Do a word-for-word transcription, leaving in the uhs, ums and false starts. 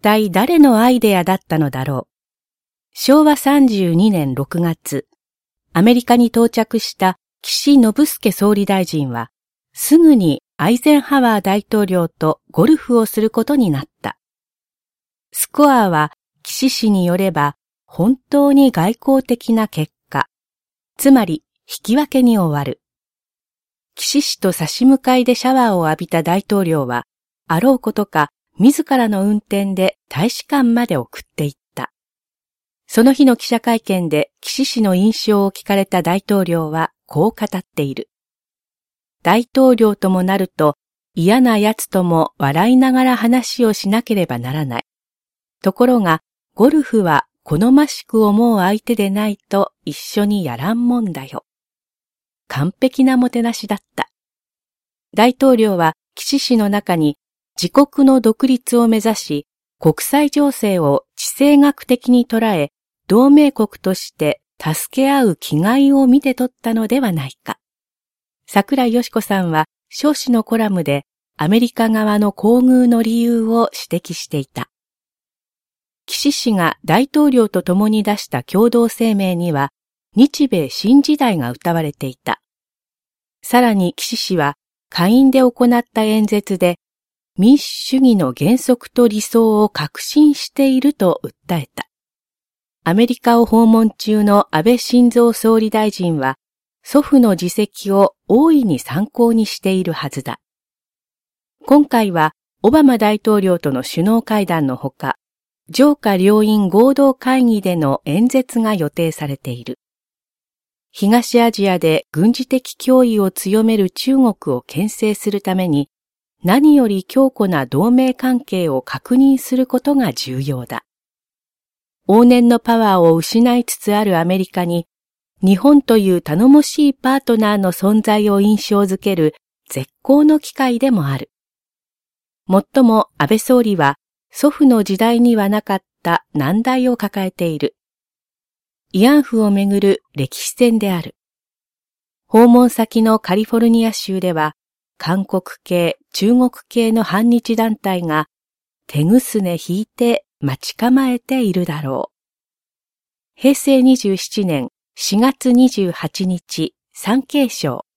体誰のアイデアだったのだろう。しょうわさんじゅうにねんろくがつ、アメリカに到着した岸信介総理大臣は、すぐにアイゼンハワー大統領とゴルフをすることになった。スコアは岸氏によれば、本当に外交的な結果、つまり引き分けに終わる。岸氏と差し向かいでシャワーを浴びた大統領は、あろうことか自らの運転で大使館まで送っていった。その日の記者会見で岸氏の印象を聞かれた大統領はこう語っている。大統領ともなると嫌な奴とも笑いながら話をしなければならない。ところがゴルフは好ましく思う相手でないと一緒にやらんもんだよ。完璧なもてなしだった。大統領は岸氏の中に自国の独立を目指し、国際情勢を地政学的に捉え、同盟国として助け合う気概を見て取ったのではないか。桜井よし子さんは少子のコラムでアメリカ側の厚遇の理由を指摘していた。岸氏が大統領と共に出した共同声明には、日米新時代が謳われていた。さらに岸氏は下院で行った演説で、民主主義の原則と理想を確信していると訴えた。アメリカを訪問中の安倍晋三総理大臣は、祖父の事績を大いに参考にしているはずだ。今回はオバマ大統領との首脳会談のほか、上下両院合同会議での演説が予定されている。東アジアで軍事的脅威を強める中国を牽制するために、何より強固な同盟関係を確認することが重要だ。往年のパワーを失いつつあるアメリカに、日本という頼もしいパートナーの存在を印象づける絶好の機会でもある。もっとも安倍総理は祖父の時代にはなかった難題を抱えている。慰安婦をめぐる歴史戦である。訪問先のカリフォルニア州では、韓国系、中国系の反日団体が手ぐすね引いて待ち構えているだろう。へいせいにじゅうななねんしがつにじゅうはちにち、産経省。